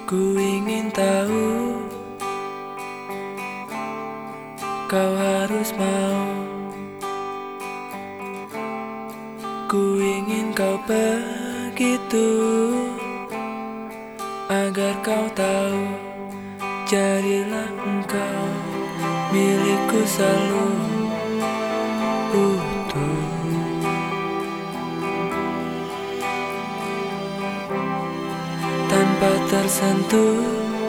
Ku ingin tahu, kau harus mau. Ku ingin kau begitu, agar kau tahu. Jadilah engkau milikku selalu utuh. Tanpa tersentuh,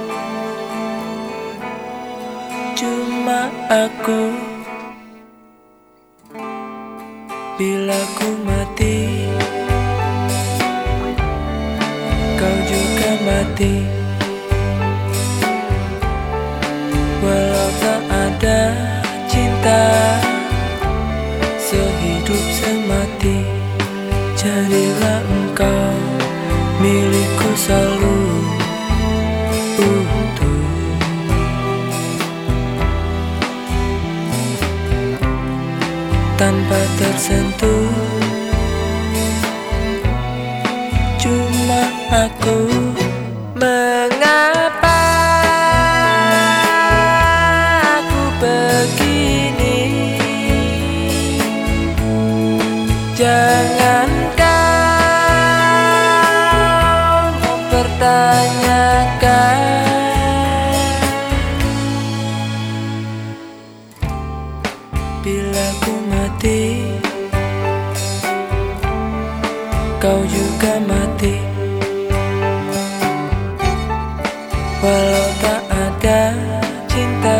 cuma aku. Bila ku mati, kau juga mati. Walau tak ada cinta, sehidup semati. Jadilah engkau milikku selalu utuh. Tanpa tersentuh, cuma aku. Mengapa aku begini? Jangan kau mempertanyakan. Bila ku mati, kau juga mati. Walau tak ada cinta,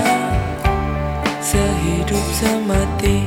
sehidup semati.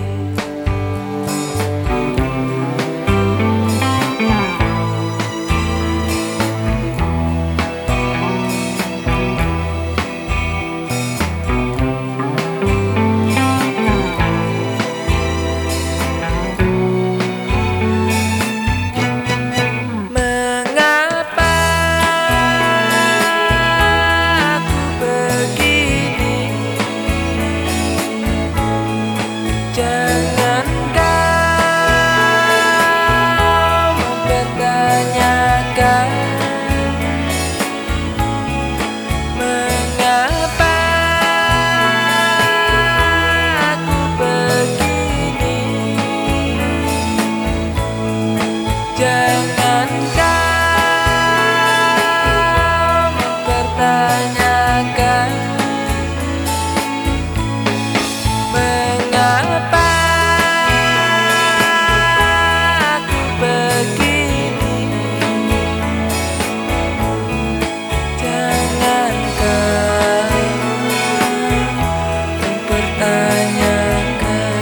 Jangan kau mempertanyakan mengapa aku begini. Jangan kau mempertanyakan mengapa aku begini. Jangan kau mempertanyakan.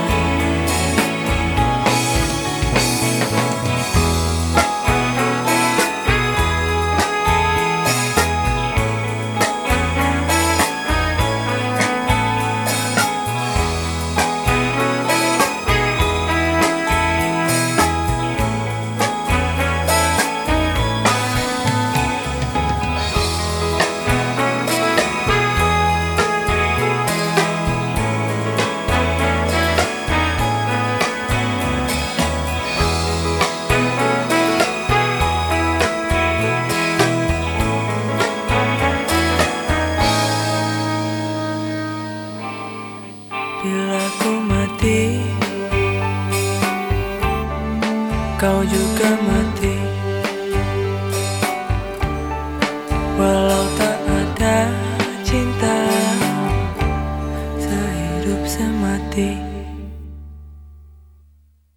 Bila ku mati, kau juga mati.